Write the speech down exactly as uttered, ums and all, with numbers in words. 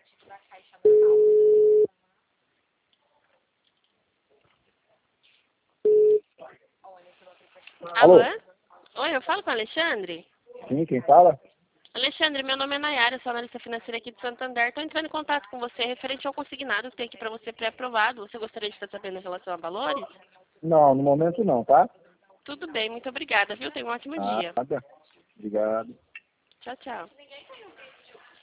Alô? Alô? Oi, eu falo com o Alexandre? Sim, quem fala? Alexandre, meu nome é Nayara, sou analista financeira aqui de Santander. Estou entrando em contato com você referente ao consignado que tem aqui para você pré-aprovado. Você gostaria de estar sabendo em relação a valores? Não, no momento não, tá? Tudo bem, muito obrigada, viu? Tenha um ótimo dia. Nada. Obrigado. Tchau, tchau.